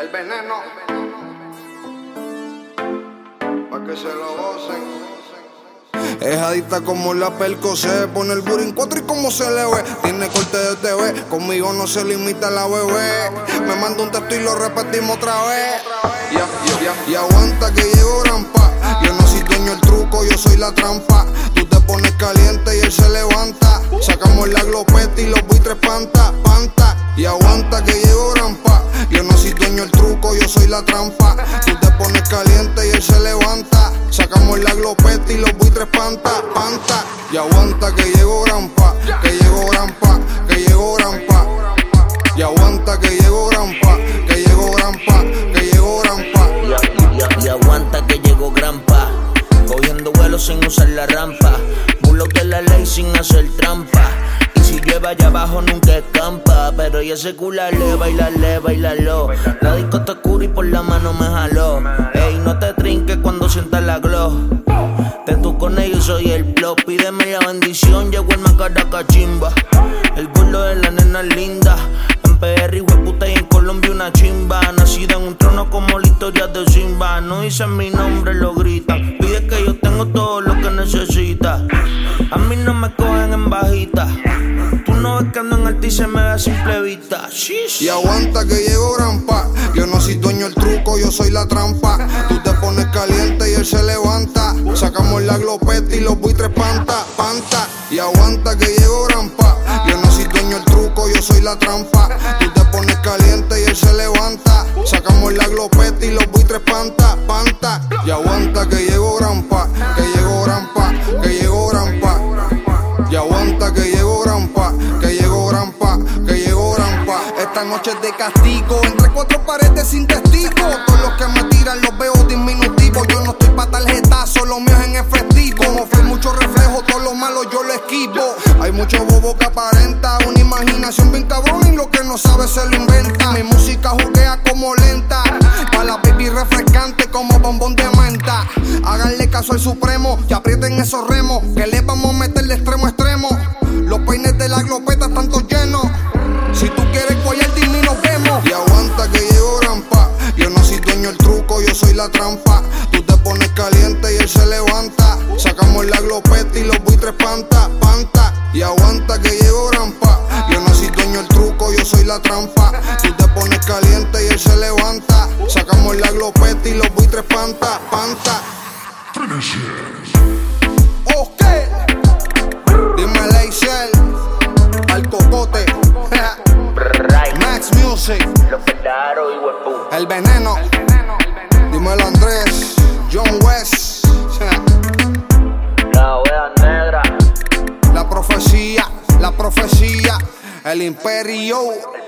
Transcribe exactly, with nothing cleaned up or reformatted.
El veneno, pa' que se lo gocen. Es adicta como la perco, se pone el booty en cuatro y como se le ve. Tiene corte de T V, conmigo no se limita la bebé. Me manda un texto y lo repetimos otra vez. Ya, ya, ya. Y aguanta que llegó Grampa. Yo no soy dueño del truco, yo soy la trampa. Tú te pones caliente y él se levanta. Sacamos la glopeta y los buitres panta, panta. Y aguanta que llegó Grampa. Yo no soy dueño del truco, yo soy la trampa. Tú te pones caliente y él se levanta. Sacamos la glopeta y los buitres panta, panta. Y aguanta que llegó Grampa, que llegó Grampa, que llegó Grampa. Y aguanta que llegó Grampa, que llegó Grampa, que llegó Grampa. Y, y, y aguanta que llegó Grampa, cogiendo vuelo sin usar la rampa. Bulos de la ley sin hacer trampa. Y si llueve allá abajo nunca escampa. Pero ella se culale, bailale, bailalo. La disco está oscura y por la mano me jaló. Ey, no te trinques cuando sientas la glow. Te tú con ellos soy el plot. Pídeme la bendición, llegó el macaraca chimba. El burlo de la nena linda. En P R, hueputa, y en Colombia una chimba. Nacida en un trono como la historia de Simba. No dicen mi nombre, lo gritan. Pide que yo tengo todo lo que necesita. A mí no me cogen en bajita. Tú no ves que ando en alta y se me ve a simple vista. Shish. Y aguanta que llegó Grampa. Yo no soy dueño del truco, yo soy la trampa. Tú te pones caliente y él se levanta. Sacamos la glopeta y los buitres panta, panta. Y aguanta que llegó Grampa. Yo no soy dueño del truco, yo soy la trampa. Tú te pones caliente y él se levanta. Sacamos la glopeta y los buitres panta, panta. Y aguanta que llegó Grampa, que llegó Grampa, que llegó Grampa. Y aguanta que llegó Grampa, que llegó Grampa, que llegó Grampa. Esta noche es de castigo, entre cuatro paredes sin testigo. Todos los que me tiran los veo diminutivos. Yo no estoy pa' tarjetazo, lo mío es en efectivo. Como fue mucho reflejo, todo lo malo yo lo esquivo. Hay mucho bobo que aparenta, una imaginación bien cabrón y lo que no sabe se lo inventa. Mi música juguea como lenta, pa' la baby refrescante como bombón de menta. Háganle caso al supremo y aprieten esos remos, que le vamos a meter de extremo a extremo. Los peines de la glopeta están todos llenos. Si tú quieres guayar, dime y nos vemos. Y aguanta que llegó Grampa. Yo no soy dueño del truco, yo soy la trampa. Tú te pones caliente y él se levanta. Sacamos la glopeta y los buitres panta, panta. Y aguanta que llegó Grampa. Yo no soy dueño del truco, yo soy la trampa. Tú te pones caliente y él se levanta. Sacamos la glopeta y los buitres panta, panta. Ok. Dime Leisel, al cocote. Max Music, el veneno. Dímelo Andrés, John West. La wea negra. La profecía, la profecía, el imperio.